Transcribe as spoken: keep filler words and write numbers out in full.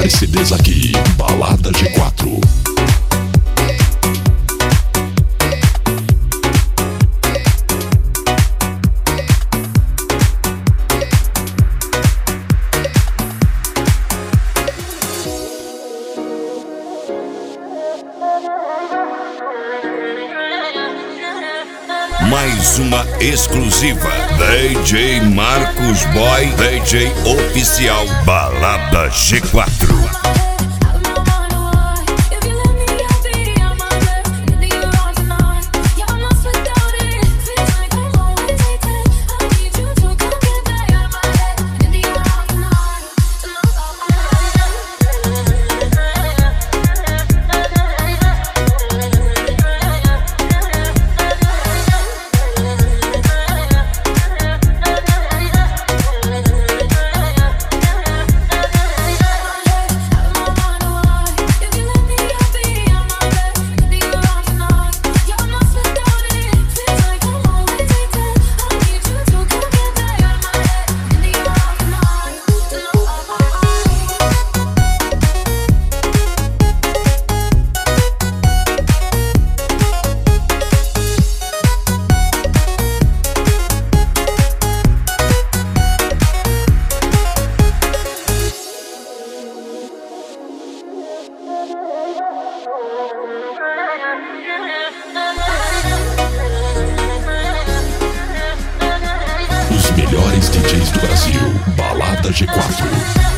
melhores C Ds aqui, Balada G quatro. Mais uma exclusiva D J Marcos Boy, D J oficial Balada G quatro. Os melhores D Js do Brasil, Balada G quatro.